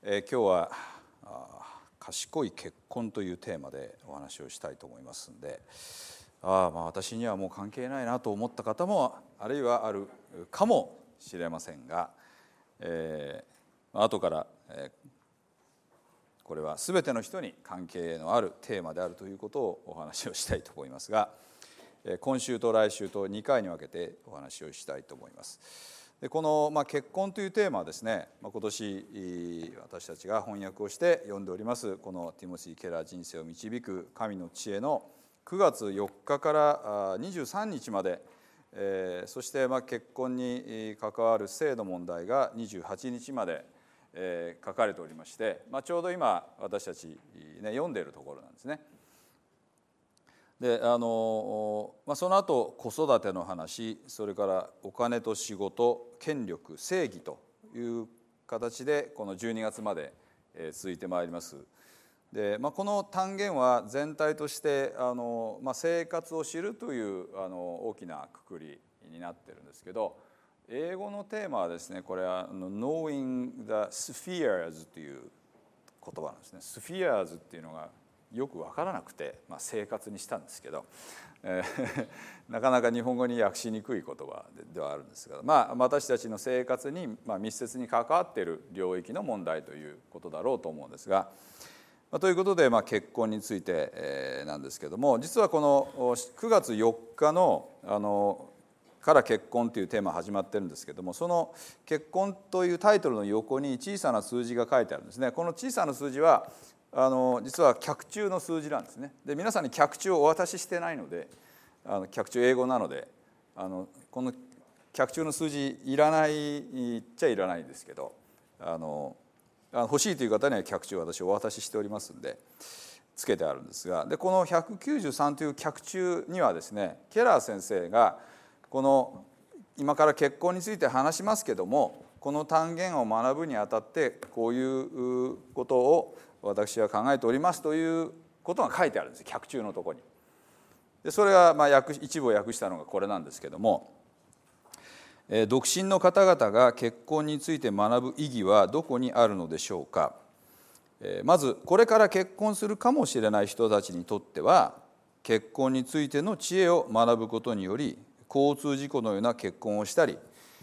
今日は賢い結婚というテーマでお話をしたいと思いますので、私にはもう関係ないなと思った方もあるいはあるかもしれませんが、後から、これは全ての人に関係のあるテーマであるということをお話をしたいと思いますが、今週と来週と2回に分けてお話をしたいと思います。でこの、結婚というテーマはですね、今年私たちが翻訳をして読んでおりますこのティモシー・ケラー人生を導く神の知恵の9月4日から23日まで、そして結婚に関わる性の問題が28日まで書かれておりまして、ちょうど今私たち、読んでいるところなんですね。でその後子育ての話、それからお金と仕事、権力、正義という形でこの12月まで続いてまいります。で、この単元は全体として生活を知るという大きなくくりになってるんですけど、英語のテーマはですね、これはKnowing the Spheres という言葉なんですね。Spheres っていうのがよく分からなくて、生活にしたんですけど、なかなか日本語に訳しにくい言葉ではあるんですが、私たちの生活に密接に関わっている領域の問題ということだろうと思うんですが、ということで、結婚についてなんですけども、実はこの9月4日のから結婚というテーマ始まってるんですけども、その結婚というタイトルの横に小さな数字が書いてあるんですね。この小さな数字は実は脚注の数字なんですね。で、皆さんに脚注をお渡ししてないので、脚注英語なのでこの脚注の数字いらないっちゃいらないんですけど、欲しいという方には脚注を私お渡ししておりますんでつけてあるんですが、でこの193という脚注にはですね、ケラー先生がこの今から結婚について話しますけども、この単元を学ぶにあたってこういうことを私は考えておりますということが書いてあるんです、脚注のところに。でそれが一部を訳したのがこれなんですけども、独身の方々が結婚について学ぶ意義はどこにあるのでしょうか。まずこれから結婚するかもしれない人たちにとっては、結婚についての知恵を学ぶことにより交通事故のような結婚をしたり、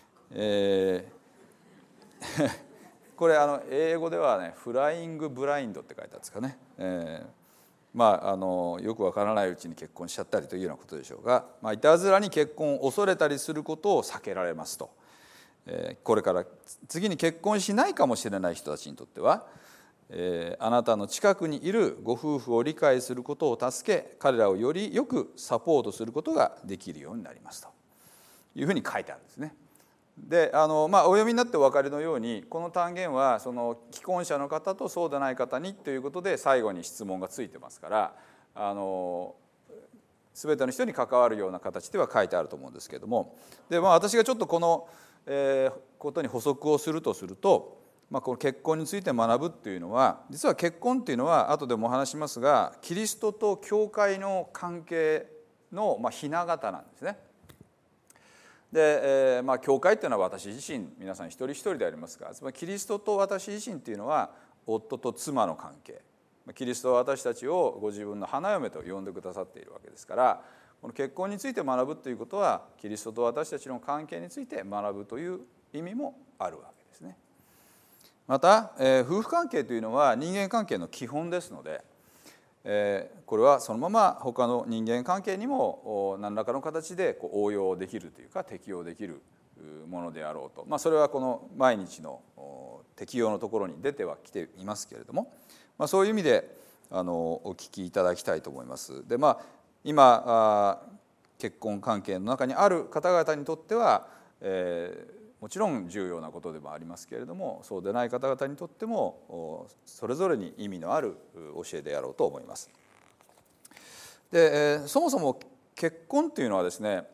これ英語ではね、フライングブラインドって書いてあるんですかね。よくわからないうちに結婚しちゃったりというようなことでしょうが、いたずらに結婚を恐れたりすることを避けられますと。これから次に結婚しないかもしれない人たちにとっては、あなたの近くにいるご夫婦を理解することを助け、彼らをよりよくサポートすることができるようになりますというふうに書いてあるんですね。でお読みになってお分かりのように、この単元はその既婚者の方とそうでない方にということで最後に質問がついてますから、全ての人に関わるような形では書いてあると思うんですけれども、で、私がちょっとこの、ことに補足をするとすると、この結婚について学ぶっていうのは、実は結婚っていうのは後でもお話しますが、キリストと教会の関係のひな形なんですね。で、教会っていうのは私自身、皆さん一人一人でありますが、つまりキリストと私自身っていうのは夫と妻の関係、キリストは私たちをご自分の花嫁と呼んでくださっているわけですから、この結婚について学ぶということはキリストと私たちの関係について学ぶという意味もあるわけですね。また、夫婦関係というのは人間関係の基本ですので、これはそのまま他の人間関係にも何らかの形で応用できるというか適用できるものであろうと、それはこの毎日の適用のところに出てはきていますけれども、そういう意味でお聞きいただきたいと思います。で、今結婚関係の中にある方々にとっては、もちろん重要なことでもありますけれども、そうでない方々にとってもそれぞれに意味のある教えであろうと思います。で、そもそも結婚というのはですね、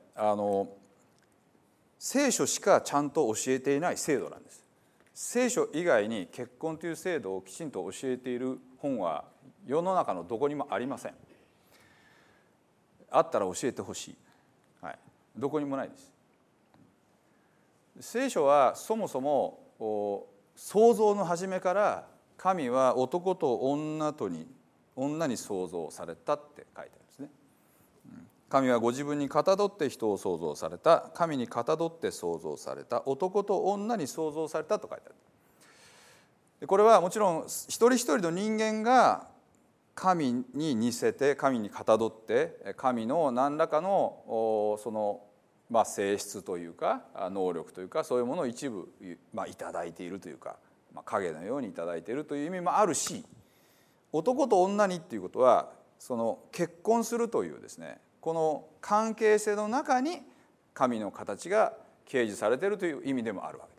聖書しかちゃんと教えていない制度なんです。聖書以外に結婚という制度をきちんと教えている本は世の中のどこにもありません。あったら教えてほしい、どこにもないです。聖書はそもそも創造の初めから神は男と女に創造されたって書いてあるんですね。神はご自分にかたどって人を創造された、神にかたどって創造された、男と女に創造されたと書いてある。これはもちろん一人一人の人間が神に似せて、神にかたどって神の何らかのその性質というか能力というか、そういうものを一部いただいているというか、影のようにいただいているという意味もあるし、男と女にっていうことはその結婚するというですね、この関係性の中に神の形が掲示されているという意味でもあるわけです。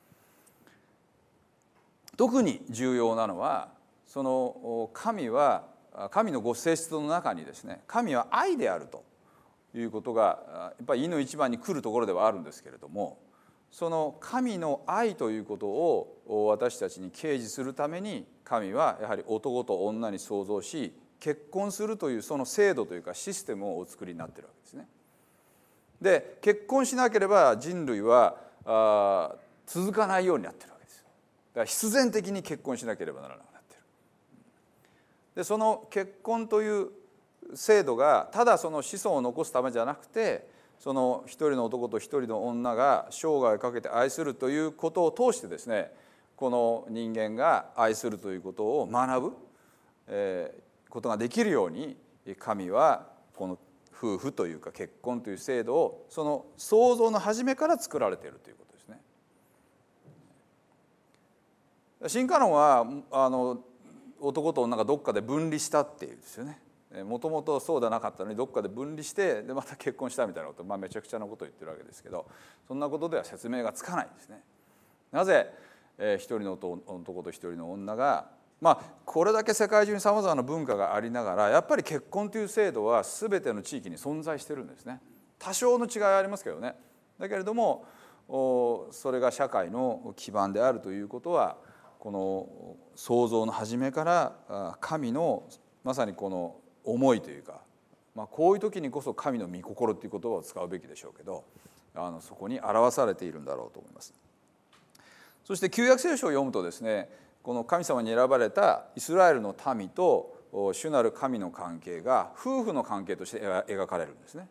特に重要なのは、その神のご性質の中にですね、神は愛であるということがやっぱりいの一番に来るところではあるんですけれども、その神の愛ということを私たちに掲示するために、神はやはり男と女に創造し、結婚するというその制度というかシステムをお作りになっているわけですね。で、結婚しなければ人類は続かないようになっているわけです。だから必然的に結婚しなければならなくなっている。で、その結婚という制度がただその子孫を残すためじゃなくて、その一人の男と一人の女が生涯かけて愛するということを通してですね、この人間が愛するということを学ぶことができるように、神はこの夫婦というか結婚という制度をその創造の初めから作られているということですね。進化論は男と女がどっかで分離したっていうんですよね。もともとそうではなかったのにどっかで分離してまた結婚したみたいなこと、めちゃくちゃなことを言ってるわけですけど、そんなことでは説明がつかないんですね。なぜ一人の男と一人の女が、これだけ世界中にさまざまな文化がありながら、やっぱり結婚という制度は全ての地域に存在してるんですね。多少の違いはありますけどね。だけれどもそれが社会の基盤であるということは、この創造の初めから神のまさにこの思いというか、こういう時にこそ神の御心という言葉を使うべきでしょうけど、そこに表されているんだろうと思います。そして旧約聖書を読むとですね、この神様に選ばれたイスラエルの民と主なる神の関係が夫婦の関係として描かれるんですね。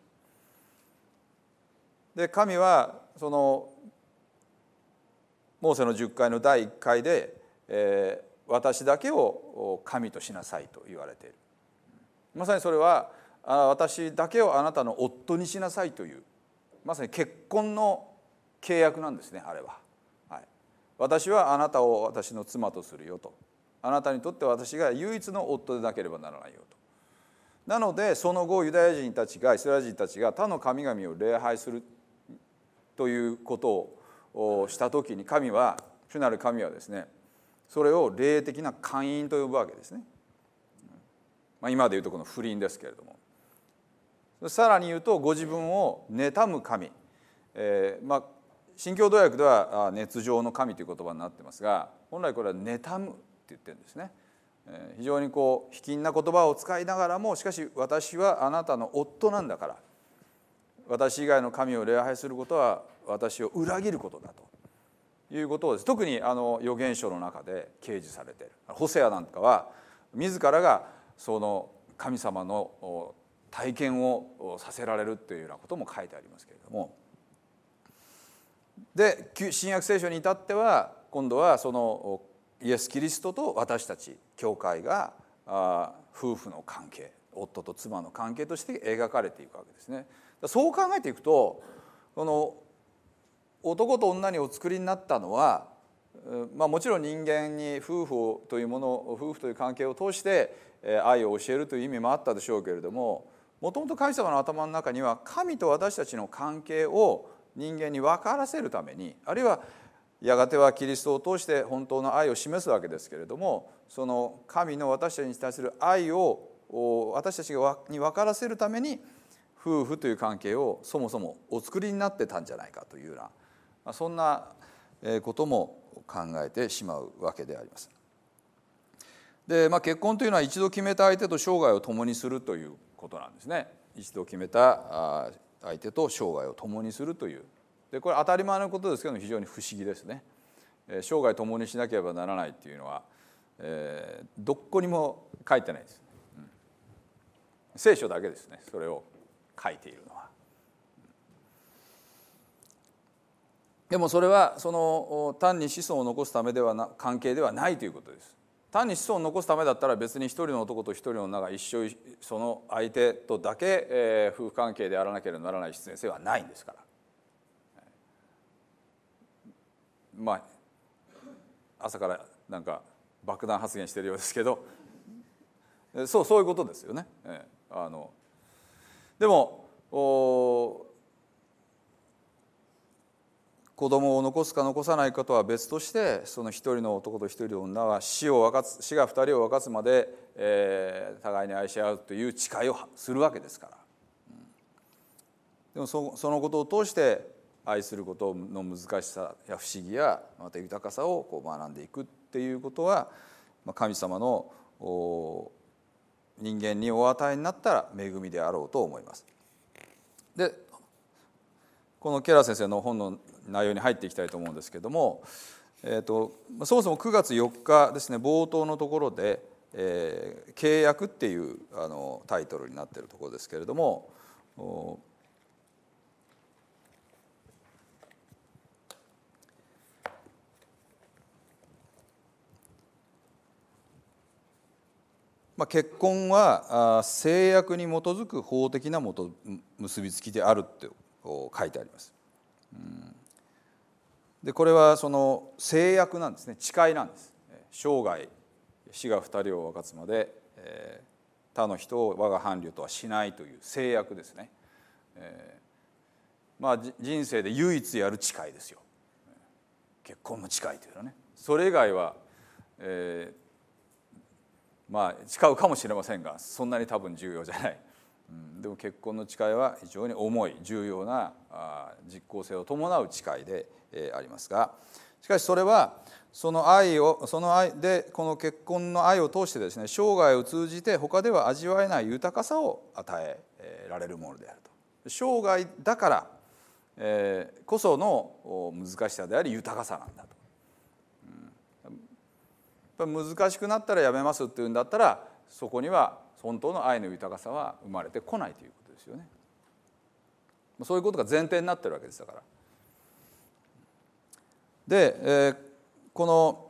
で、神はそのモーセの10回の第1回で、私だけを神としなさいと言われている。まさにそれは私だけをあなたの夫にしなさいという、まさに結婚の契約なんですね、あれは。私はあなたを私の妻とするよと。あなたにとって私が唯一の夫でなければならないよと。なのでその後ユダヤ人たちがイスラエル人たちが他の神々を礼拝するということをした時に、主なる神はですね、それを霊的な姦淫と呼ぶわけですね。今でいうとこの不倫ですけれども、さらに言うとご自分を妬む神、新共同訳では熱情の神という言葉になってますが、本来これは妬むって言ってるんですね。非常に卑近な言葉を使いながらも、しかし私はあなたの夫なんだから、私以外の神を礼拝することは私を裏切ることだということをです、特に預言書の中で掲示されている。ホセアなんかは自らがその神様の体験をさせられるというようなことも書いてありますけれども、で新約聖書に至っては今度はそのイエス・キリストと私たち教会が夫婦の関係、夫と妻の関係として描かれていくわけですね。そう考えていくと、この男と女にお作りになったのは、もちろん人間に夫婦という関係を通して愛を教えるという意味もあったでしょうけれども、もともと神様の頭の中には神と私たちの関係を人間に分からせるために、あるいはやがてはキリストを通して本当の愛を示すわけですけれども、その神の私たちに対する愛を私たちに分からせるために夫婦という関係をそもそもお作りになってたんじゃないかというような、そんなことも考えてしまうわけであります。で、結婚というのは一度決めた相手と生涯を共にするということなんですね。一度決めた相手と生涯を共にするという。でこれ当たり前のことですけども、非常に不思議ですね。生涯共にしなければならないっていうのはどこにも書いてないです。聖書だけですね、それを書いているのは。でもそれはその単に子孫を残すためではな関係ではないということです。単に子孫を残すためだったら別に一人の男と一人の女が一生その相手とだけ夫婦関係であらなければならない必然性はないんですから。まあ朝からなんか爆弾発言しているようですけど、そういうことですよね。でも子供を残すか残さないかとは別として、その一人の男と一人の女は死が二人を分かつまで、互いに愛し合うという誓いをするわけですから。でもそのことを通して愛することの難しさや不思議やまた豊かさをこう学んでいくっていうことは、神様の人間にお与えになったら恵みであろうと思います。でこのケラー先生の本の内容に入っていきたいと思うんですけれども、そもそも9月4日ですね、冒頭のところで、契約っていうタイトルになっているところですけれども、結婚は制約に基づく法的な結びつきであるって書いてあります。でこれはその制約なんですね、誓いなんです。生涯死が二人を分かつまで他の人を我が伴侶とはしないという制約ですね。人生で唯一やる誓いですよ、結婚の誓いというのはね。それ以外は、誓うかもしれませんがそんなに多分重要じゃない。でも結婚の誓いは非常に重い重要な実効性を伴う誓いでありますが、しかしそれはその愛でこの結婚の愛を通してですね、生涯を通じて他では味わえない豊かさを与えられるものであると。生涯だからこその難しさであり豊かさなんだと。難しくなったらやめますっていうんだったら、そこには本当の愛の豊かさは生まれてこないということですよね。そういうことが前提になってるわけですだから。で、この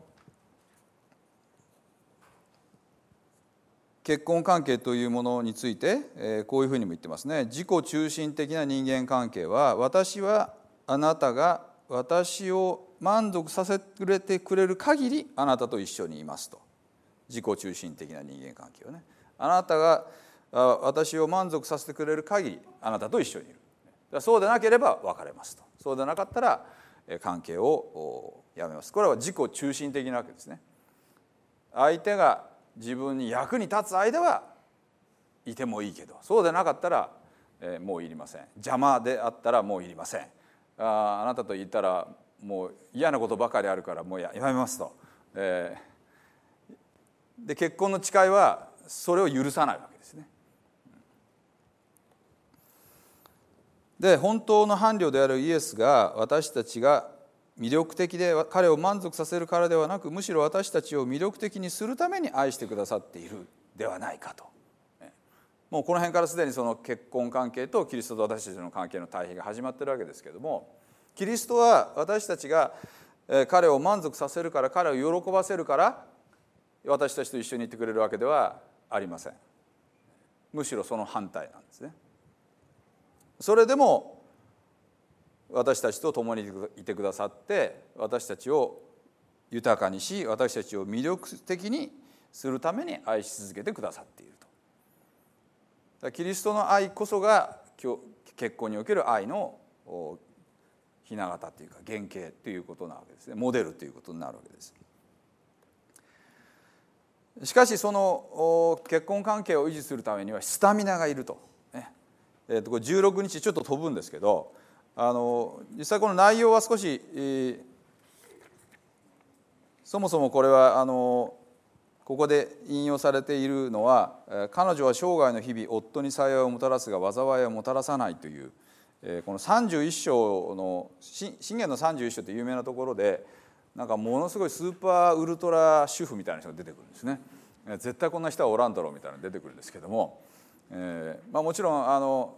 結婚関係というものについて、こういうふうにも言ってますね。自己中心的な人間関係は、私はあなたが私を満足させてくれる限りあなたと一緒にいますと。自己中心的な人間関係をね、あなたが私を満足させてくれる限りあなたと一緒にいる。そうでなければ別れますと。そうでなかったら関係をやめます。これは自己中心的なわけですね。相手が自分に役に立つ間はいてもいいけど、そうでなかったらもういりません。邪魔であったらもういりません。あなたと言ったらもう嫌なことばかりあるからもうやめますと。で結婚の誓いはそれを許さないわけですね。で本当の伴侶であるイエスが私たちが魅力的で彼を満足させるからではなく、むしろ私たちを魅力的にするために愛してくださっているではないかと。もうこの辺からすでにその結婚関係とキリストと私たちの関係の対比が始まっているわけですけれども、キリストは私たちが彼を満足させるから、彼を喜ばせるから私たちと一緒にいてくれるわけではありません。むしろその反対なんですね。それでも私たちと共にいてくださって、私たちを豊かにし、私たちを魅力的にするために愛し続けてくださっていると。キリストの愛こそが結婚における愛の雛形というか原型ということなわけですね。モデルということになるわけです。しかしその結婚関係を維持するためにはスタミナがいると。これ16日ちょっと飛ぶんですけど、実際この内容は少し、そもそもこれはここで引用されているのは、彼女は生涯の日々夫に幸いをもたらすが災いをもたらさないという、この31章の信玄の31章って有名なところで、 なんかものすごいスーパーウルトラ主婦みたいな人が出てくるんですね。絶対こんな人はおらんだろうみたいなのが出てくるんですけども、もちろん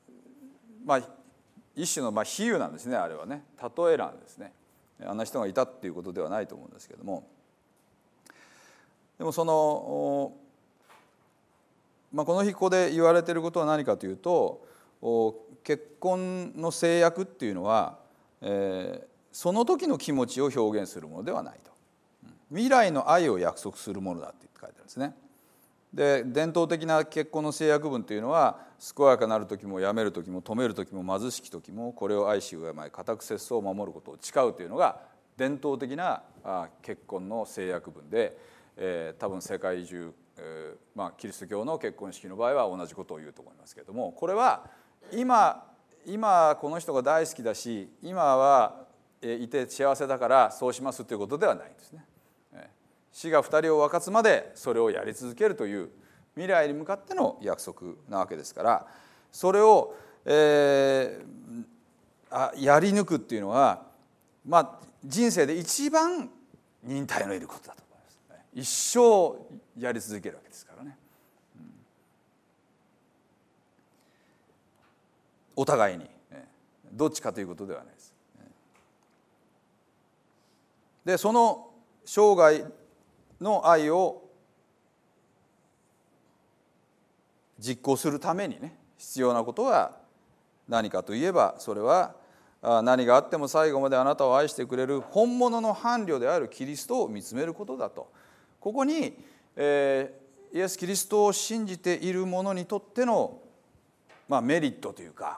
一種の比喩なんですね。あれはね、例えなんですね。あんな人がいたっていうことではないと思うんですけども、でもその、この日ここで言われていることは何かというと、結婚の制約っていうのは、その時の気持ちを表現するものではないと。未来の愛を約束するものだって書いてあるんですね。で、伝統的な結婚の制約文というのは、健やかなる時も病める時も富める時も貧しき時もこれを愛し敬い固く節操を守ることを誓うというのが伝統的な結婚の制約文で、多分世界中、キリスト教の結婚式の場合は同じことを言うと思いますけれども、これは今この人が大好きだし、今はいて幸せだからそうしますということではないんですね。死が二人を分かつまでそれをやり続けるという未来に向かっての約束なわけですから、それを、やり抜くっていうのは、人生で一番忍耐のいることだと思います。一生やり続けるわけですからね。お互いにどっちかということではないです。で、その生涯の愛を実行するためにね、必要なことは何かといえば、それは何があっても最後まであなたを愛してくれる本物の伴侶であるキリストを見つめることだと。ここに、イエス・キリストを信じている者にとっての、メリットというか、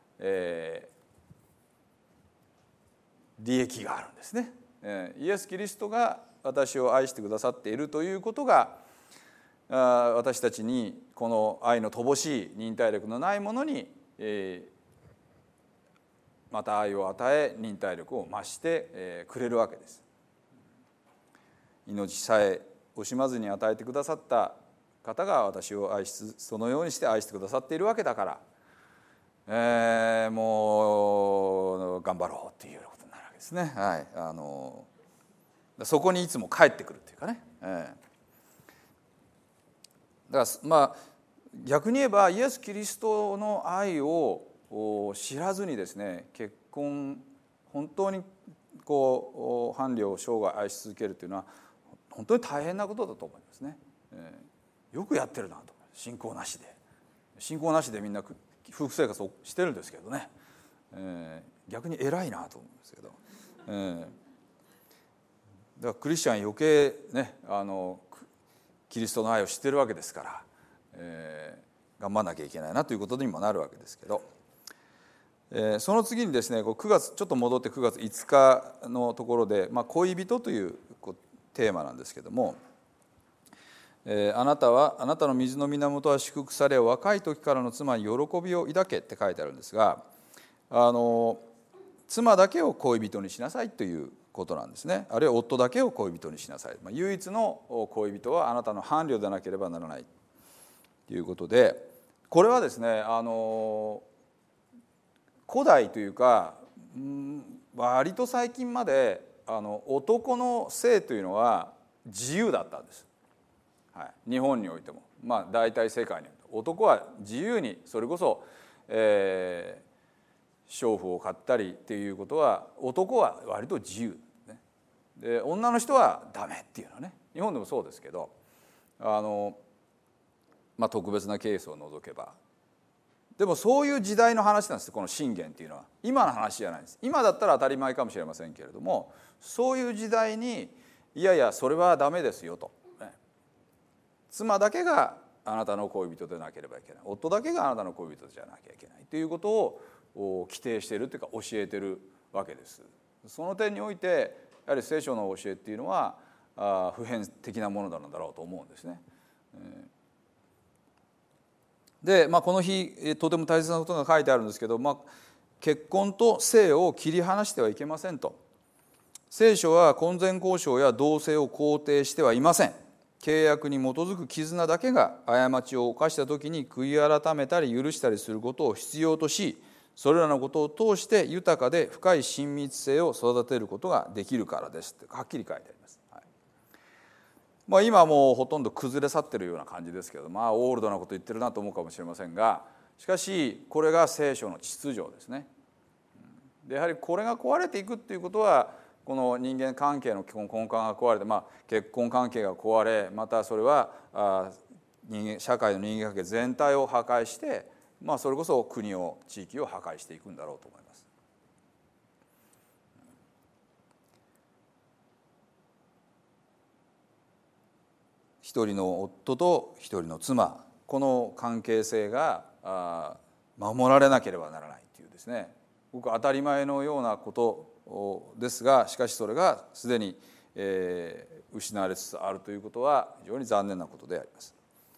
利益があるんですね。イエス・キリストが私を愛してくださっているということが、私たちにこの愛の乏しい忍耐力のないものに、また愛を与え忍耐力を増してくれるわけです。命さえ惜しまずに与えてくださった方が私をそのようにして愛してくださっているわけだから、もう頑張ろうっていうことになるわけですね。そこにいつも帰ってくるというかね。だから逆に言えばイエス・キリストの愛を知らずにですね、結婚本当に伴侶を生涯愛し続けるというのは本当に大変なことだと思いますね。よくやってるなと。信仰なしでみんな夫婦生活をしてるんですけどね、逆に偉いなと思うんですけど、だからクリスチャン余計ね、キリストの愛を知ってるわけですから、頑張らなきゃいけないなということにもなるわけですけど、その次にですね、9月ちょっと戻って9月5日のところで、恋人というテーマなんですけども、あなたの水の源は祝福され、若い時からの妻に喜びを抱けって書いてあるんですが、妻だけを恋人にしなさいということなんですね。あるいは夫だけを恋人にしなさい。唯一の恋人はあなたの伴侶でなければならないということで、これはですね、古代というか、割と最近まで男の性というのは自由だったんです。日本においても、大体世界において男は自由に、それこそ、娼婦を買ったりっていうことは男は割と自由で、女の人はダメっていうのはね、日本でもそうですけど、特別なケースを除けば。でもそういう時代の話なんです、この箴言っていうのは。今の話じゃないです。今だったら当たり前かもしれませんけれども、そういう時代にいやいやそれはダメですよと、妻だけがあなたの恋人でなければいけない、夫だけがあなたの恋人じゃなきゃいけないということを規定しているというか教えているわけです。その点においてやはり聖書の教えっていうのは普遍的なものなんだろうと思うんですね。で、この日とても大切なことが書いてあるんですけど、結婚と性を切り離してはいけませんと。聖書は婚前交渉や同棲を肯定してはいません。契約に基づく絆だけが過ちを犯した時に悔い改めたり許したりすることを必要とし、 それらのことを通して豊かで深い親密性を育てることができるからですってはっきり書いてあります。今はもうほとんど崩れ去ってるような感じですけど、オールドなこと言ってるなと思うかもしれませんが、しかしこれが聖書の秩序ですね。でやはりこれが壊れていくっていうことは、この人間関係の根幹が壊れて、結婚関係が壊れ、またそれは社会の人間関係全体を破壊して、それこそ国を地域を破壊していくんだろうと思います。一人の夫と一人の妻、この関係性が守られなければならないというですね、ごく当たり前のようなことですが、しかしそれがすでに失われつつあるということは非常に残念なことであります。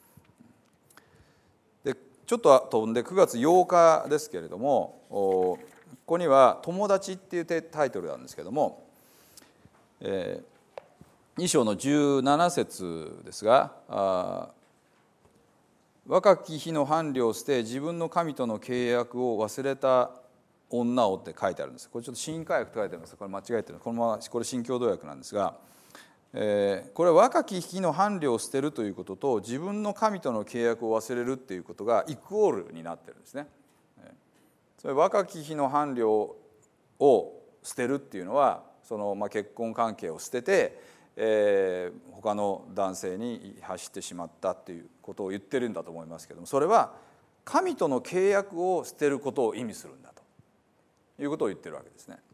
でちょっと飛んで9月8日ですけれども、ここには「友達」っていうタイトルなんですけれども、2章の17節ですが、若き日の伴侶を捨て自分の神との契約を忘れた女をって書いてあるんです。これちょっと新海訳と書いてあります。これ間違えてる。これ新共同訳なんですが、これは若き日の伴侶を捨てるということと自分の神との契約を忘れるっていうことがイコールになってるんですね。それ若き日の伴侶を捨てるっていうのは、その結婚関係を捨てて他の男性に走ってしまったっていうことを言ってるんだと思いますけども、それは神との契約を捨てることを意味するんだということを言ってるわけですね。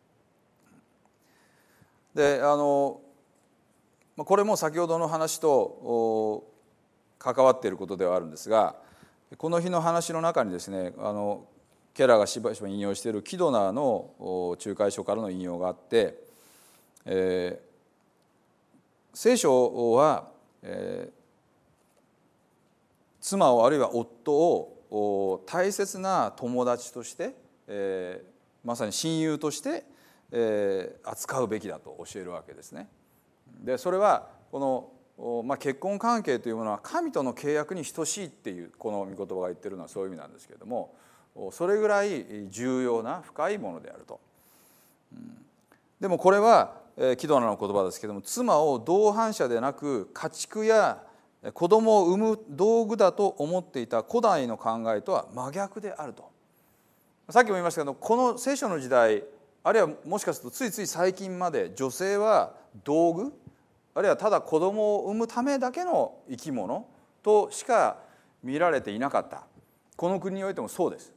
でこれも先ほどの話と関わっていることではあるんですが、この日の話の中にですね、ケラーがしばしば引用しているキドナーの仲介書からの引用があって、聖書は、妻をあるいは夫を大切な友達として、まさに親友として、扱うべきだと教えるわけですね。でそれはこの、結婚関係というものは神との契約に等しいっていうこの御言葉が言ってるのはそういう意味なんですけれども、それぐらい重要な深いものであると。でもこれはキドナの言葉ですけれども、妻を同伴者でなく家畜や子供を産む道具だと思っていた古代の考えとは真逆であると。さっきも言いましたけど、この聖書の時代、あるいはもしかするとついつい最近まで女性は道具、あるいはただ子供を産むためだけの生き物としか見られていなかった。この国においてもそうです。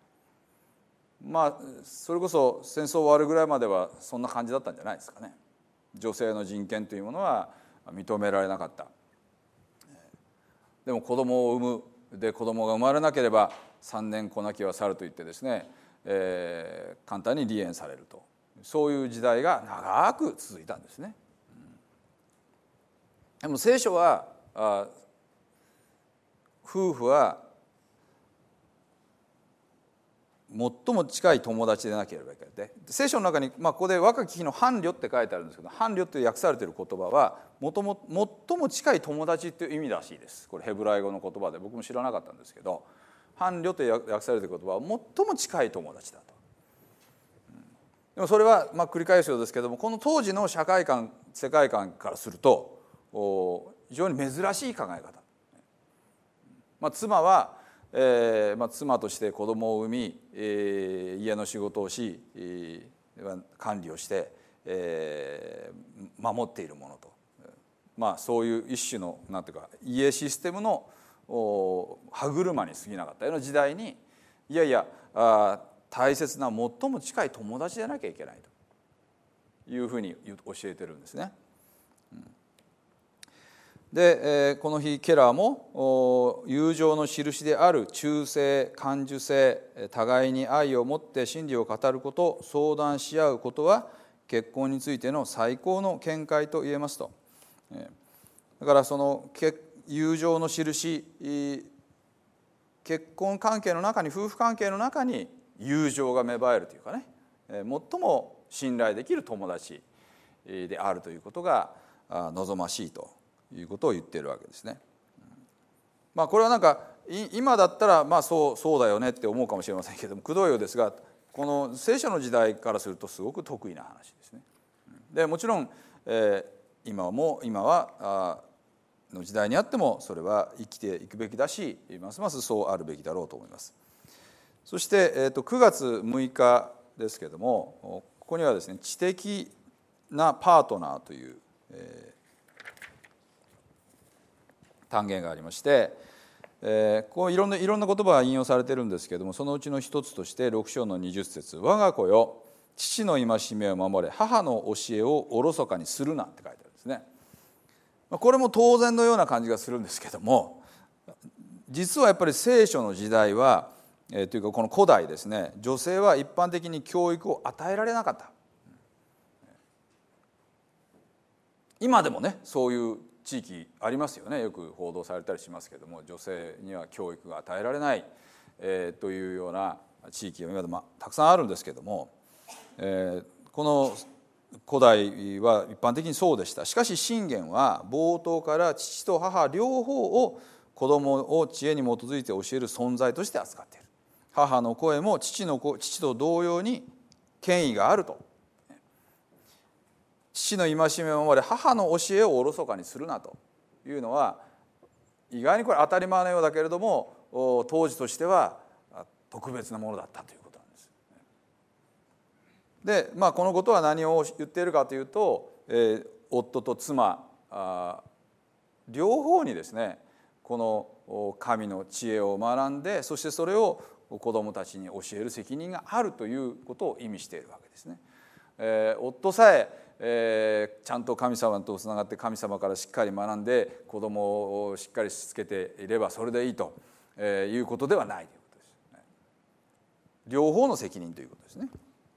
それこそ戦争終わるぐらいまではそんな感じだったんじゃないですかね。女性の人権というものは認められなかった。でも子供を産む、で子供が生まれなければ3年子なきは去ると言ってですね、簡単に離縁されると、そういう時代が長く続いたんですね。でも聖書は夫婦は最も近い友達でなければいけない。聖書の中に、ここで若き日の伴侶って書いてあるんですけど、伴侶って訳されている言葉は最も近い友達っていう意味らしいです。これヘブライ語の言葉で、僕も知らなかったんですけど、伴侶と訳されている言葉は最も近い友達だと。でもそれは繰り返すようですけども、この当時の社会観世界観からすると非常に珍しい考え方。妻は妻として子供を産み、家の仕事をし、管理をして、守っているものと、そういう一種のなんていうか家システムの歯車に過ぎなかったような時代に、いやいや大切な最も近い友達でなきゃいけないというふうに教えてるんですね。でこの日ケラーも友情の印である忠誠、感受性、互いに愛を持って真理を語ること、相談し合うことは結婚についての最高の見解と言えますと。だからその友情の印、結婚関係の中に、夫婦関係の中に友情が芽生えるというかね、最も信頼できる友達であるということが望ましいということを言っているわけですね。 これはなんか今だったらそうだよねって思うかもしれませんけれども、くどいようですが、この聖書の時代からするとすごく得意な話ですね。でもちろん、今はの時代にあってもそれは生きていくべきだし、ますますそうあるべきだろうと思います。そして、9月6日ですけれども、ここにはですね、知的なパートナーという、単元がありまして、こういろんな言葉が引用されているんですけれども、そのうちの一つとして6章の20節、我が子よ、父の戒めを守れ、母の教えをおろそかにするなって書いてあるんですね。これも当然のような感じがするんですけども、実はやっぱり聖書の時代は、というかこの古代ですね、女性は一般的に教育を与えられなかった。今でもね、そういう地域ありますよね。よく報道されたりしますけれども、女性には教育が与えられない、というような地域が今でもたくさんあるんですけれども、この古代は一般的にそうでした。しかし箴言は冒頭から父と母両方を子供を知恵に基づいて教える存在として扱っている。母の声も父と同様に権威があると。父の戒めを守れ、母の教えをおろそかにするなというのは、意外にこれ当たり前のようだけれども、当時としては特別なものだったということなんです。で、このことは何を言っているかというと、夫と妻両方にですね、この神の知恵を学んで、そしてそれを子どもたちに教える責任があるということを意味しているわけですね。夫さえちゃんと神様とつながって神様からしっかり学んで子供をしっかりしつけていればそれでいいということではないということです。両方の責任ということですね。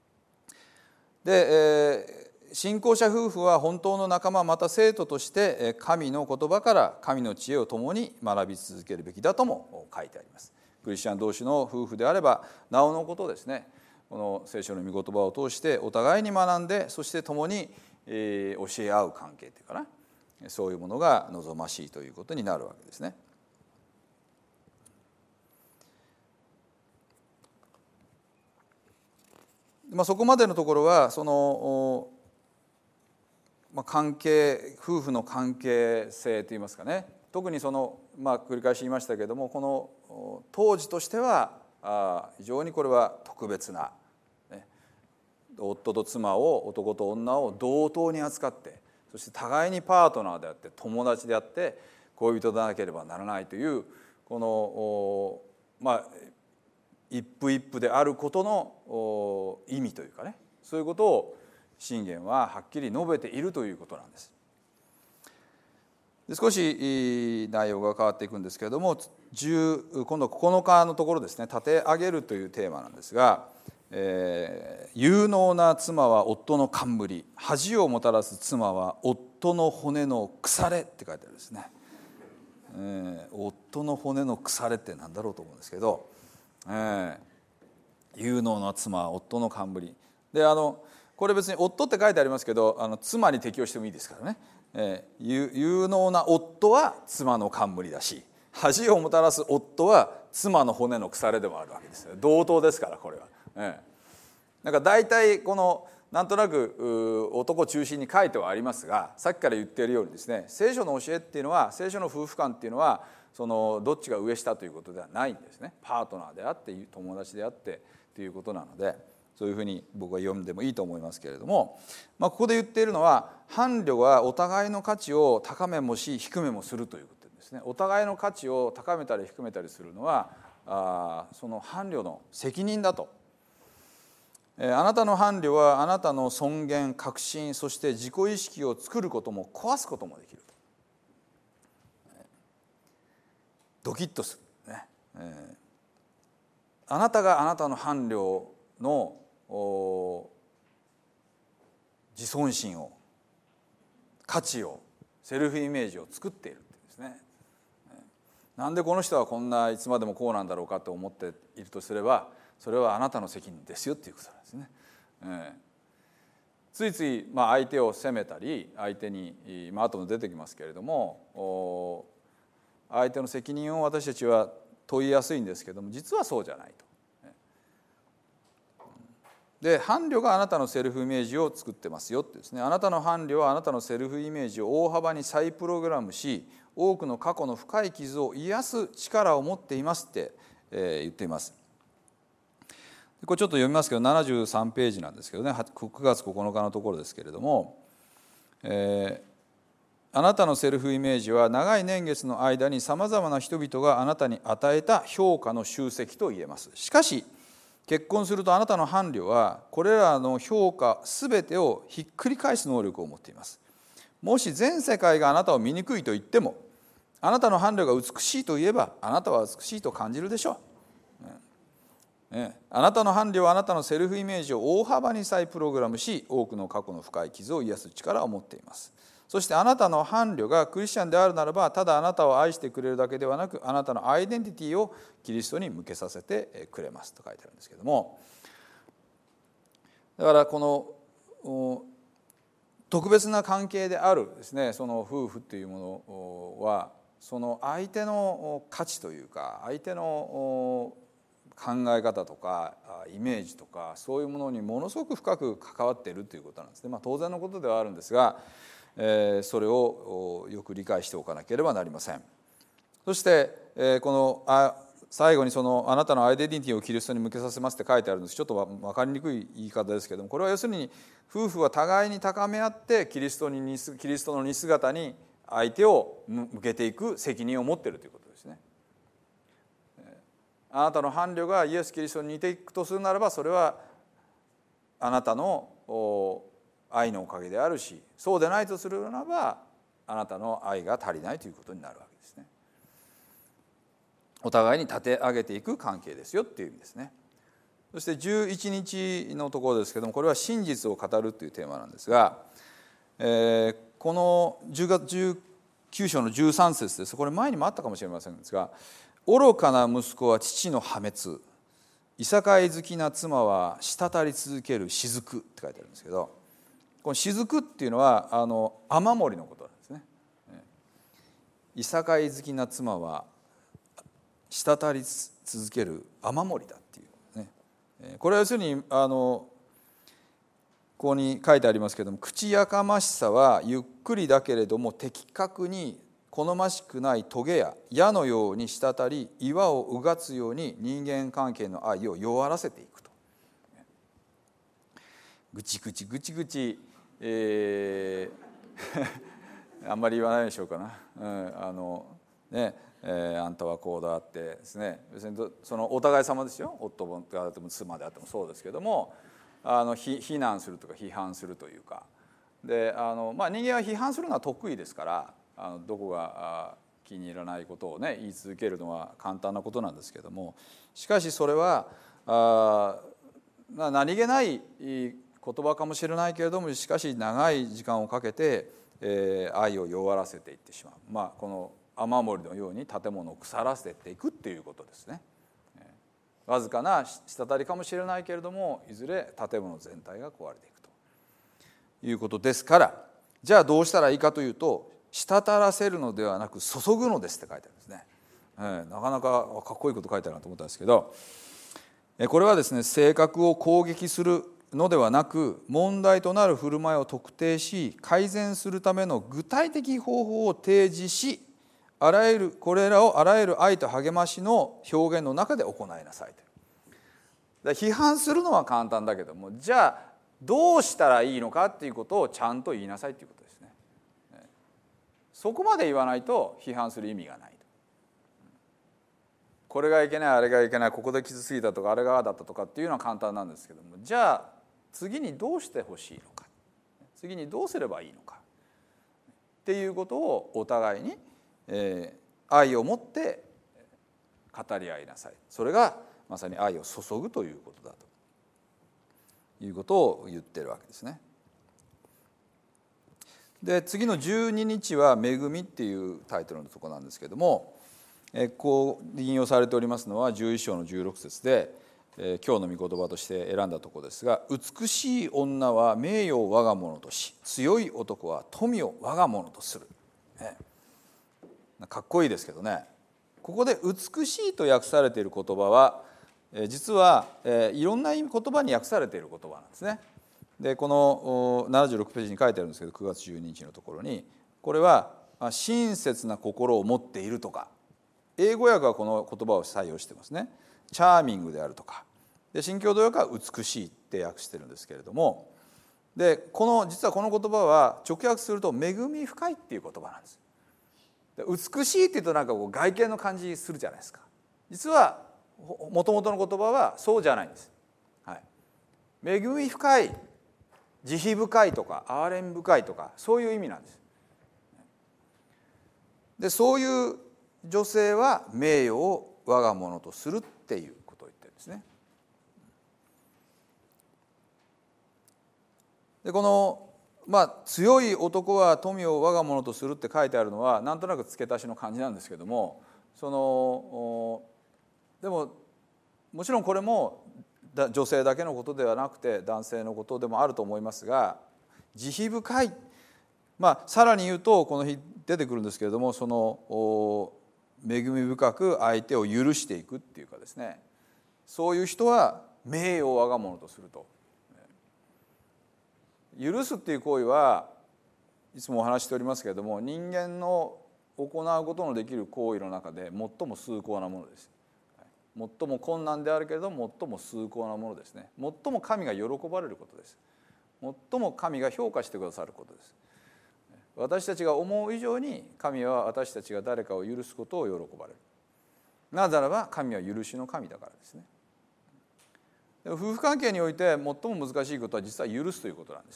で、信仰者夫婦は本当の仲間また生徒として神の言葉から神の知恵を共に学び続けるべきだとも書いてあります。クリスチャン同士の夫婦であればなおのことですね、この聖書の御言葉を通してお互いに学んで、そして共に教え合う関係というかな、そういうものが望ましいということになるわけですね。そこまでのところはその、関係、夫婦の関係性といいますかね、特にその、繰り返し言いましたけれども、この当時としては非常にこれは特別な、夫と妻を、男と女を同等に扱って、そして互いにパートナーであって友達であって恋人でなければならないというこの一夫一夫であることの意味というかね、そういうことを箴言ははっきり述べているということなんです。で少し内容が変わっていくんですけれども、今度9日のところですね、立て上げるというテーマなんですが、有能な妻は夫の冠、恥をもたらす妻は夫の骨の腐れって書いてあるんですね。夫の骨の腐れって何だろうと思うんですけど、有能な妻は夫の冠で、これ別に夫って書いてありますけど、妻に適用してもいいですからね、有能な夫は妻の冠だし、恥をもたらす夫は妻の骨の腐れでもあるわけです。同等ですからこれは。なんか大体このなんとなく男中心に書いてはありますが、さっきから言っているようにですね、聖書の教えっていうのは、聖書の夫婦間っていうのはそのどっちが上下ということではないんですね。パートナーであって友達であってということなので、そういうふうに僕は読んでもいいと思いますけれども、ここで言っているのは、伴侶はお互いの価値を高めもし低めもするということですね。お互いの価値を高めたり低めたりするのはその伴侶の責任だと。あなたの伴侶はあなたの尊厳、確信、そして自己意識を作ることも壊すこともできると。ドキッとするね。あなたがあなたの伴侶の自尊心を、価値を、セルフイメージを作っているってですね。なんでこの人はこんないつまでもこうなんだろうかと思っているとすれば、それはあなたの責任ですよっていうことなんですね。ついつい相手を責めたり、相手に後も出てきますけれども、 相手の責任を私たちは問いやすいんですけども、実はそうじゃないと。で、伴侶があなたのセルフイメージを作ってますよってですね。あなたの伴侶はあなたのセルフイメージを大幅に再プログラムし、多くの過去の深い傷を癒す力を持っていますって言っています。これちょっと読みますけど、73ページなんですけどね、9月9日のところですけれども、あなたのセルフイメージは長い年月の間にさまざまな人々があなたに与えた評価の集積と言えます。しかし結婚するとあなたの伴侶はこれらの評価すべてをひっくり返す能力を持っています。もし全世界があなたを醜いと言っても、あなたの伴侶が美しいと言えばあなたは美しいと感じるでしょう。あなたの伴侶はあなたのセルフイメージを大幅に再プログラムし、多くの過去の深い傷を癒す力を持っています。そしてあなたの伴侶がクリスチャンであるならば、ただあなたを愛してくれるだけではなく、あなたのアイデンティティをキリストに向けさせてくれますと書いてあるんですけども、だからこの特別な関係であるですね、その夫婦というものは、その相手の価値というか、相手の考え方とかイメージとか、そういうものにものすごく深く関わっているということなんですね。当然のことではあるんですが、それをよく理解しておかなければなりません。そしてこの最後にあなたのアイデンティティをキリストに向けさせますって書いてあるんです。ちょっと分かりにくい言い方ですけども、これは要するに夫婦は互いに高め合ってキリストの似姿に相手を向けていく責任を持っているということですね。あなたの伴侶がイエス・キリストに似ていくとするならば、それはあなたの愛のおかげであるし、そうでないとするならばあなたの愛が足りないということになるわけですね。お互いに立て上げていく関係ですよっていう意味ですね。そして11日のところですけども、これは真実を語るというテーマなんですが、この19章の13節です。これ前にもあったかもしれませんが、愚かな息子は父の破滅、いさかい好きな妻は滴り続ける雫って書いてあるんですけど、この雫っていうのは雨漏りのことなんですね。いさかい好きな妻は滴り続ける雨漏りだっていうね。これは要するにここに書いてありますけども、口やかましさはゆっくりだけれども的確に好ましくないトゲや矢のように滴り、岩をうがつように人間関係の愛を弱らせていくと。ぐちぐちぐちぐちあんまり言わないでしょうかな。あんたはこうだってですね、別にそのお互い様ですよ。夫であっても妻であってもそうですけども、非難するとか批判するというかで、人間は批判するのは得意ですから、どこが気に入らないことをね言い続けるのは簡単なことなんですけども、しかしそれは何気ない言葉かもしれないけれども、しかし長い時間をかけて、愛を弱らせていってしまう、この雨漏りのように建物を腐らせていくっていうことですね。わずかな滴りかもしれないけれども、いずれ建物全体が壊れていくということですから、じゃあどうしたらいいかというと、滴らせるのではなく注ぐのですって書いてあるんですね。なかなかかっこいいこと書いてあるなと思ったんですけど、これはですね、性格を攻撃するのではなく、問題となる振る舞いを特定し改善するための具体的方法を提示し、これらをあらゆる愛と励ましの表現の中で行いなさいと。批判するのは簡単だけども、じゃあどうしたらいいのかっていうことをちゃんと言いなさいということですね。そこまで言わないと批判する意味がないと。これがいけない、あれがいけない、ここで傷ついたとか、あれがああだったとかっていうのは簡単なんですけども、じゃあ次にどうしてほしいのか、次にどうすればいいのかっていうことをお互いに愛を持って語り合いなさい。それがまさに愛を注ぐということだということを言ってるわけですね。で、次の12日は恵みっていうタイトルのところなんですけども、こう引用されておりますのは11章の16節で、今日の御言葉として選んだところですが、美しい女は名誉を我が物とし、強い男は富を我が物とする。 かっこいいですけどね、ここで美しいと訳されている言葉は実はいろんな言葉に訳されている言葉なんですね。でこの76ページに書いてあるんですけど、9月12日のところに、これは親切な心を持っているとか、英語訳はこの言葉を採用してますね。チャーミングであるとか、で新共同訳は美しいって訳してるんですけれども、で実はこの言葉は直訳すると恵み深いっていう言葉なんです。で美しいっていうとなんかこう外見の感じするじゃないですか。実はもともとの言葉はそうじゃないんです、はい、恵み深い、慈悲深いとか憐れみ深いとか、そういう意味なんです。でそういう女性は名誉を我が物とするっていうことを言ってるんですね。でこの強い男は富を我が物とするって書いてあるのはなんとなく付け足しの感じなんですけども、でももちろんこれも女性だけのことではなくて男性のことでもあると思いますが、慈悲深い、さらに言うとこの日出てくるんですけれども、恵み深く相手を許していくっていうかですね、そういう人は名誉を我が物とすると。許すっていう行為はいつもお話しておりますけれども、人間の行うことのできる行為の中で最も崇高なものです。最も困難であるけれども最も崇高なものですね。最も神が喜ばれることです。最も神が評価してくださることです。私たちが思う以上に神は私たちが誰かを許すことを喜ばれる。なぜならば神は許しの神だからですね。夫婦関係において最も難しいことは実は許すということなんです。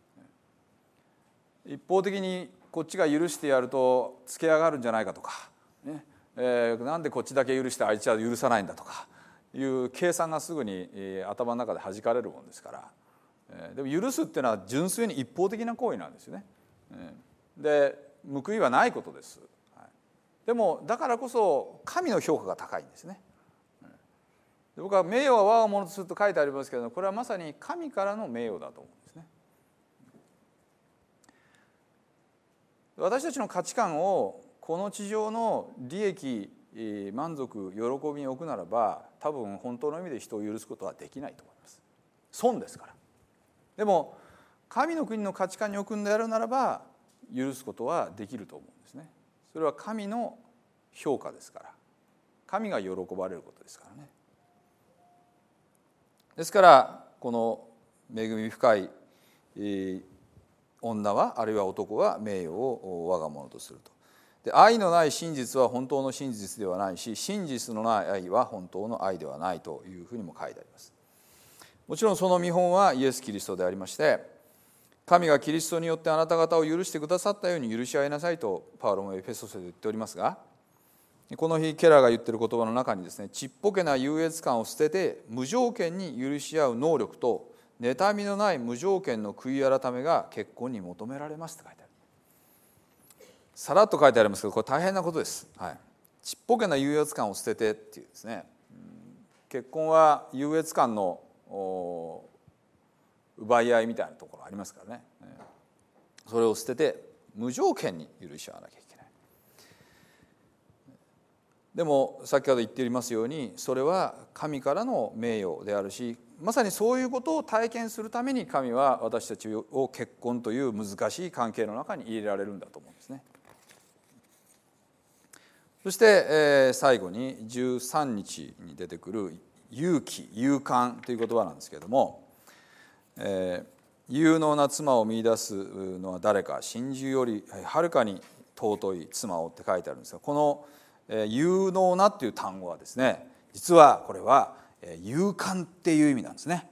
一方的にこっちが許してやるとつけ上がるんじゃないかとか、ねなんでこっちだけ許してあいつは許さないんだとかいう計算がすぐに頭の中で弾かれるもんですから、でも許すっていうのは純粋に一方的な行為なんですよね。で報いはないことです。でもだからこそ神の評価が高いんですね。僕は名誉は我が物とすると書いてありますけど、これはまさに神からの名誉だと思うんですね。私たちの価値観をこの地上の利益、満足、喜びに置くならば、多分本当の意味で人を許すことはできないと思います。損ですから。でも神の国の価値観に置くんであるならば許すことはできると思うんですね。それは神の評価ですから、神が喜ばれることですからね。ですからこの恵み深い女はあるいは男は名誉を我が物とすると。で愛のない真実は本当の真実ではないし、真実のない愛は本当の愛ではないというふうにも書いてあります。もちろんその見本はイエス・キリストでありまして、神がキリストによってあなた方を許してくださったように許し合いなさいとパウロもエペソ書で言っておりますが、この日ケラーが言っている言葉の中にですね、ちっぽけな優越感を捨てて無条件に許し合う能力と妬みのない無条件の悔い改めが結婚に求められますって書いてある。さらっと書いてありますけど、これ大変なことです、ちっぽけな優越感を捨ててっていうですね、結婚は優越感の奪い合いみたいなところありますからね、それを捨てて無条件に許し合わなきゃいけない。でも先ほど言っていますように、それは神からの名誉であるし、まさにそういうことを体験するために神は私たちを結婚という難しい関係の中に入れられるんだと思うんですね。そして、最後に13日に出てくる勇気、勇敢という言葉なんですけれども、有能な妻を見出すのは誰か、真珠よりはるかに尊い妻をって書いてあるんですが、この有能なっていう単語はですね、実はこれは勇敢っていう意味なんですね。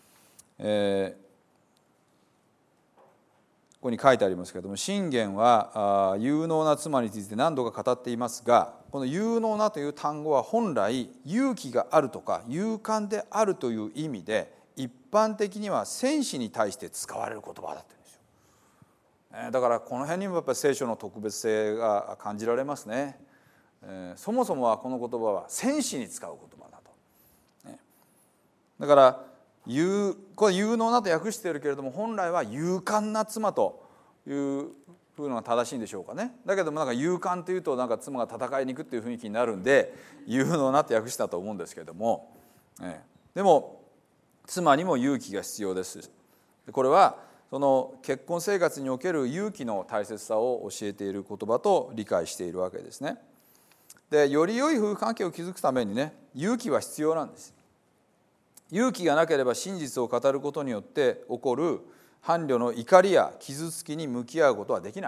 ここに書いてありますけれども、箴言は有能な妻について何度か語っていますが、この有能なという単語は本来勇気があるとか勇敢であるという意味で、一般的には戦士に対して使われる言葉だって言うんですよ。だからこの辺にもやっぱり聖書の特別性が感じられますね。そもそもはこの言葉は戦士に使う言葉だと。だからこれ有能なと訳しているけれども、本来は勇敢な妻といういうのが正しいんでしょうかね。だけどもなんか勇敢というとなんか妻が戦いに行くっていう雰囲気になるんで有能なって訳したと思うんですけれども、でも妻にも勇気が必要です。これはその結婚生活における勇気の大切さを教えている言葉と理解しているわけですね。でより良い夫婦関係を築くためにね、勇気は必要なんです。勇気がなければ真実を語ることによって起こる伴侶の怒りや傷つきに向き合うことはできない。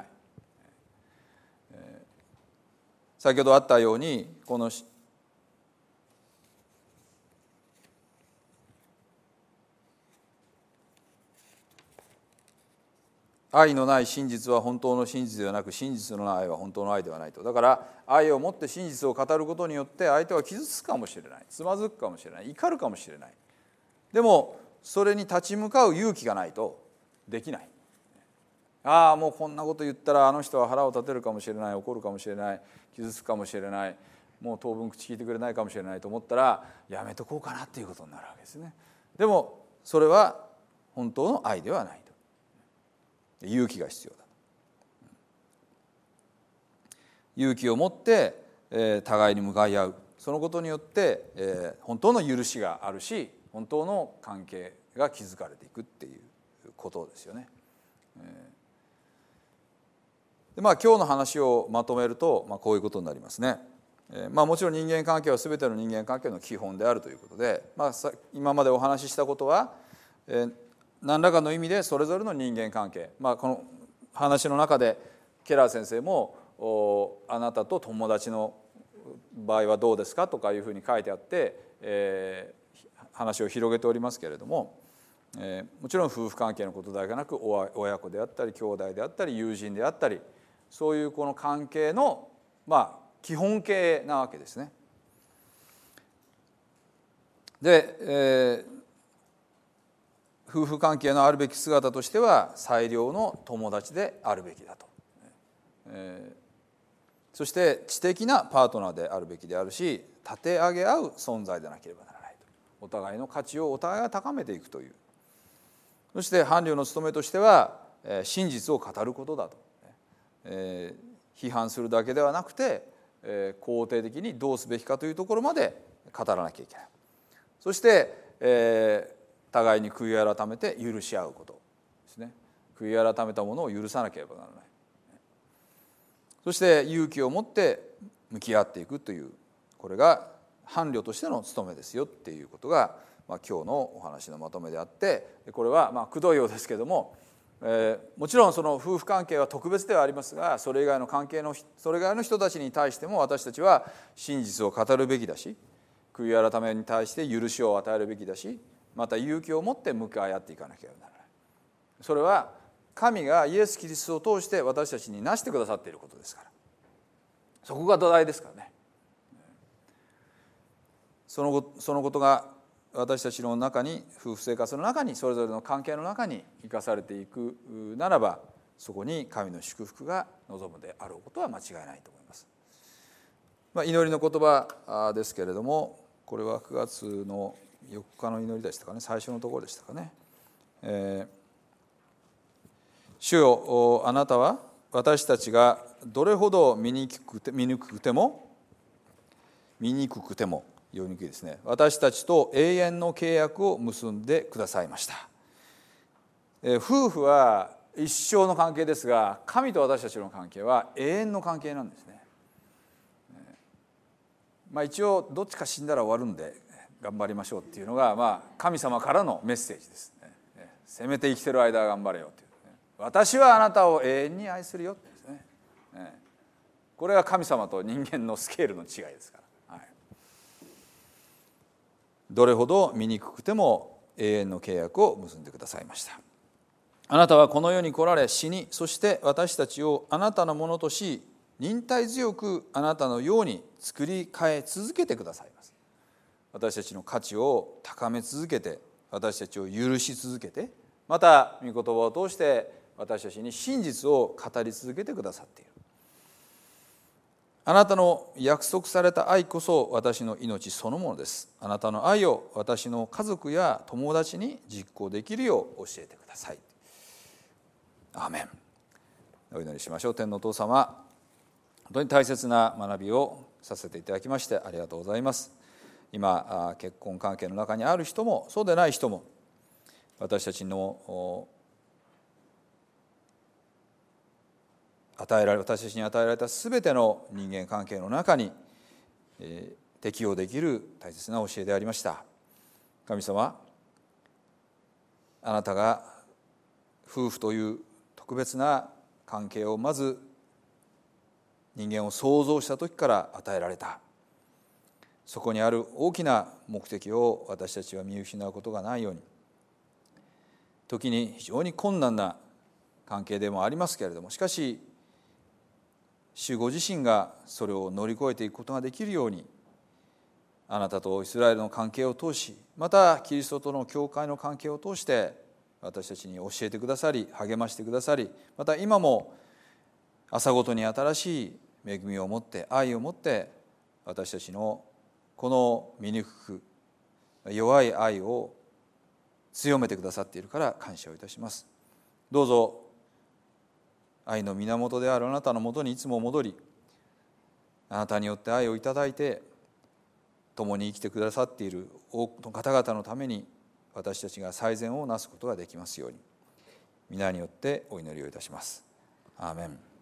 先ほどあったようにこの愛のない真実は本当の真実ではなく、真実のない愛は本当の愛ではないと。だから愛を持って真実を語ることによって相手は傷つくかもしれない、つまずくかもしれない、怒るかもしれない。でもそれに立ち向かう勇気がないとできない。ああもうこんなこと言ったらあの人は腹を立てるかもしれない、怒るかもしれない、傷つくかもしれない、もう当分口聞いてくれないかもしれないと思ったらやめとこうかなっていうことになるわけですね。でもそれは本当の愛ではないと。勇気が必要だ。勇気を持って互いに向かい合う、そのことによって本当の許しがあるし、本当の関係が築かれていくっていうことですよね。で今日の話をまとめると、こういうことになりますね。もちろん人間関係は全ての人間関係の基本であるということで、今までお話ししたことは、何らかの意味でそれぞれの人間関係、この話の中でケラー先生もあなたと友達の場合はどうですかとかいうふうに書いてあって、話を広げておりますけれども、もちろん夫婦関係のことだけでなく親子であったり兄弟であったり友人であったり、そういうこの関係の基本形なわけですね。で、夫婦関係のあるべき姿としては最良の友達であるべきだと、そして知的なパートナーであるべきであるし、立て上げ合う存在でなければならないと。お互いの価値をお互いが高めていくという。そして伴侶の務めとしては真実を語ることだと、批判するだけではなくて肯定的にどうすべきかというところまで語らなきゃいけない。そして互いに悔い改めて許し合うことですね。悔い改めたものを許さなければならない。そして勇気を持って向き合っていくという、これが伴侶としての務めですよっていうことが、今日のお話のまとめであって、これはくどいようですけども、もちろんその夫婦関係は特別ではありますが、それ以外の人たちに対しても私たちは真実を語るべきだし、悔い改めに対して許しを与えるべきだし、また勇気を持って向かい合っていかなければならない。それは神がイエス・キリストを通して私たちになしてくださっていることですから、そこが土台ですからね。そのことが私たちの中に、夫婦生活の中に、それぞれの関係の中に生かされていくならば、そこに神の祝福が望むであろうことは間違いないと思います。祈りの言葉ですけれども、これは9月の4日の祈りでしたかね、最初のところでしたかね。主よ、あなたは私たちがどれほど醜くても読みにくいですね、私たちと永遠の契約を結んでくださいました。夫婦は一生の関係ですが、神と私たちの関係は永遠の関係なんですね。一応どっちか死んだら終わるんで頑張りましょうっていうのが、神様からのメッセージです。せめて生きてる間は頑張れよという、私はあなたを永遠に愛するよですね。これが神様と人間のスケールの違いですから、どれほど醜くても永遠の契約を結んでくださいました。あなたはこの世に来られ死に、そして私たちをあなたのものとし、忍耐強くあなたのように作り変え続けてくださいます。私たちの価値を高め続けて、私たちを許し続けて、また御言葉を通して私たちに真実を語り続けてくださっている。あなたの約束された愛こそ私の命そのものです。あなたの愛を私の家族や友達に実行できるよう教えてください。アーメン。 お祈りしましょう。天のお父様、本当に大切な学びをさせていただきましてありがとうございます。今結婚関係の中にある人もそうでない人も、私たちに与えられたすべての人間関係の中に、適用できる大切な教えでありました。神様、あなたが夫婦という特別な関係をまず人間を創造した時から与えられた。そこにある大きな目的を私たちは見失うことがないように、時に非常に困難な関係でもありますけれども、しかし主ご自身がそれを乗り越えていくことができるように、あなたとイスラエルの関係を通し、またキリストとの教会の関係を通して私たちに教えてくださり、励ましてくださり、また今も朝ごとに新しい恵みを持って、愛を持って私たちのこの醜く弱い愛を強めてくださっているから感謝をいたします。どうぞ愛の源であるあなたのもとにいつも戻り、あなたによって愛をいただいて共に生きてくださっている多くの方々のために、私たちが最善をなすことができますように、皆によってお祈りをいたします。アーメン。